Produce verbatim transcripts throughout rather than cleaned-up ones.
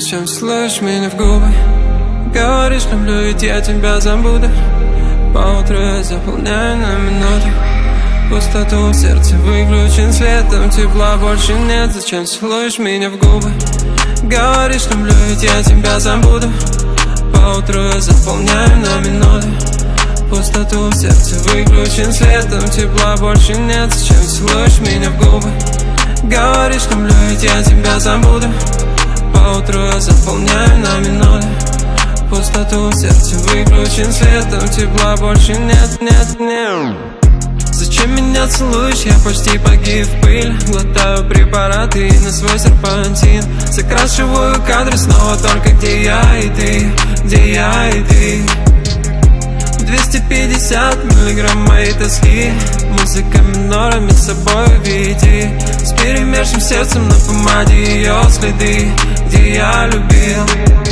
Зачем целуешь меня в губы? Говоришь, люблю, ведь я тебя забуду. Поутру я заполняю на минуту пустоту в сердце, выключен светом, тепла больше нет. Зачем целуешь меня в губы? Говоришь, люблю, ведь я тебя забуду. Поутру я заполняю на минуту пустоту в сердце, выключен светом, тепла больше нет. Зачем целуешь меня в губы? Говоришь, люблю, ведь я тебя забуду. Поутру я заполняю на минуту пустоту в сердце, выключен светом, тепла больше нет, нет, нет. Зачем меня целуешь? Я почти погиб в пыль. Глотаю препараты на свой серпантин. Закрашиваю кадры снова только где я и ты, где я и ты. Двести пятьдесят миллиграмм моей тоски. Музыка минорами с собой веди. С перемершим сердцем на помаде ее следы, где я любил.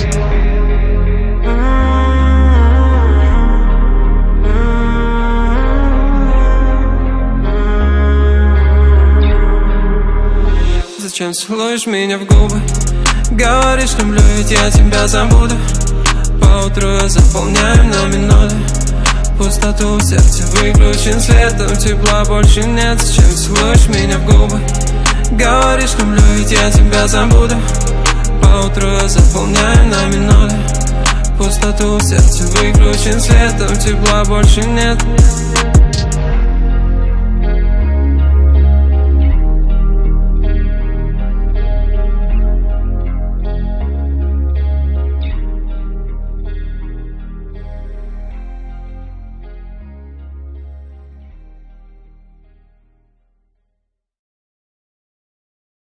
Зачем целуешь меня в губы? Говоришь, люблю, ведь я тебя забуду. Поутру я заполняю на минуту пустоту в сердце, выключен светом, тепла больше нет. Зачем целуешь меня в губы? Говоришь, люблю, ведь я тебя забуду. Поутру я заполняю на минуту пустоту в сердце, выключен светом, тепла больше нет.